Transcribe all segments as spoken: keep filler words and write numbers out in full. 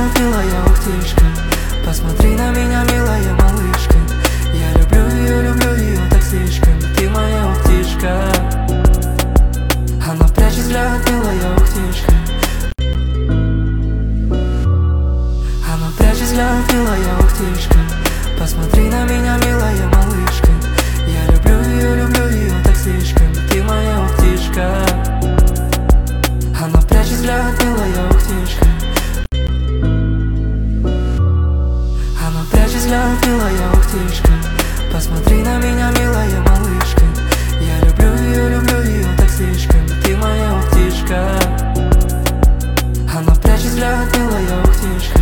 взгляд, милая ухтишка, посмотри на меня, милая малышка. Я люблю ее, люблю ее так слишком, ты моя ухтишка. Она прячет взгляд, милая ухтишка. Она прячет взгляд, милая ухтишка, посмотри на меня, милая малышка. Я люблю ее, люблю ее так слишком, ты моя ухтишка. Она прячет взгляд, милая ухтишка. Она прячет взгляд, милая ухтишка, посмотри на меня, милая малышка. Я люблю ее, люблю ее так слишком, ты моя ухтишка. Она прячет взгляд, милая ухтишка.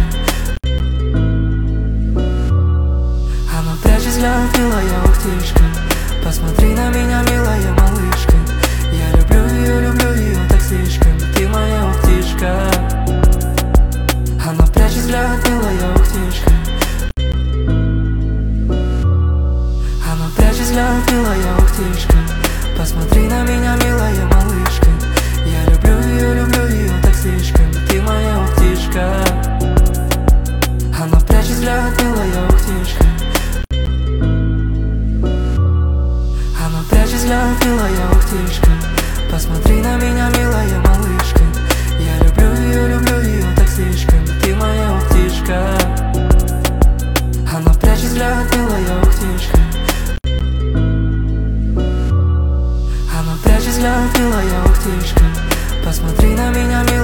Она прячет взгляд, милая ухтишка, посмотри на меня, милая малышка. Я люблю ее, люблю ее так слишком, ты моя ухтишка. Она прячет взгляд, милая ухтишка. Она прячет взгляд, милая ухтишка, посмотри на меня, милая малышка. Я люблю ее, люблю ее так слишком, ты моя ухтишка. Она прячет взгляд, милая ухтишка. Она прячет взгляд, милая ухтишка, посмотри на меня, милая малышка. Я люблю ее, люблю ее так слишком, ты моя ухтишка. Она прячет взгляд, милая ухтишка. Она прячет взгляд, милая ухтишка, посмотри на меня, милая.